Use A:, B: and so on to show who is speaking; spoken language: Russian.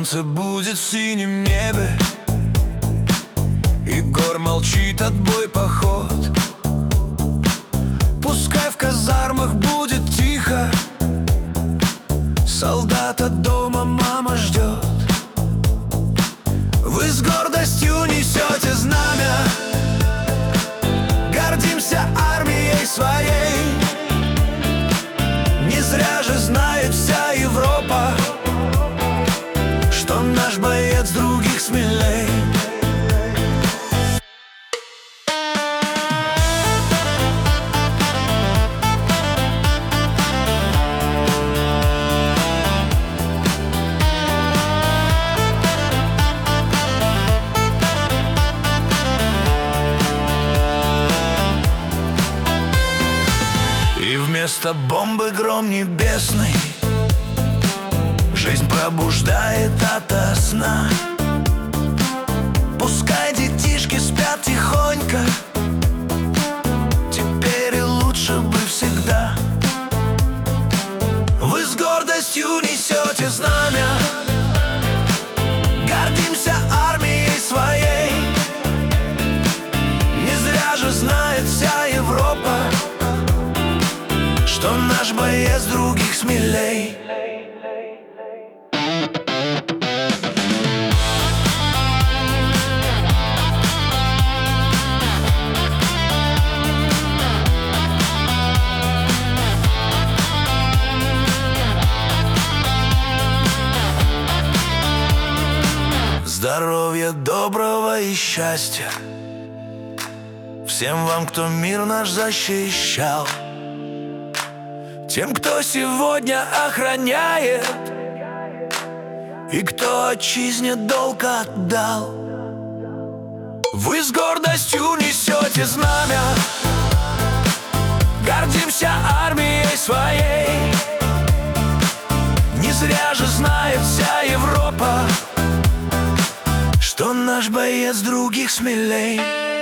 A: солнце будет в синем небе, и гор молчит отбой поход. Пускай в казармах будет тихо, солдата дома мама ждет. Вы с гордостью несете знамя, гордимся армией своей. Не зря же знает вся Европа, что наш боец других смелей. И вместо бомбы гром небесный, жизнь пробуждает ото сна. Пускай детишки спят тихонько, теперь и лучше бы всегда. Вы с гордостью несете знамя, гордимся армией своей. Не зря же знает вся Европа, что наш боец других смелей. Здоровья доброго и счастья всем вам, кто мир наш защищал, тем, кто сегодня охраняет и кто отчизне долг отдал. Вы с гордостью несете знамя, гордимся армией своей. Не зря же знает вся Европа, что наш боец других смелей.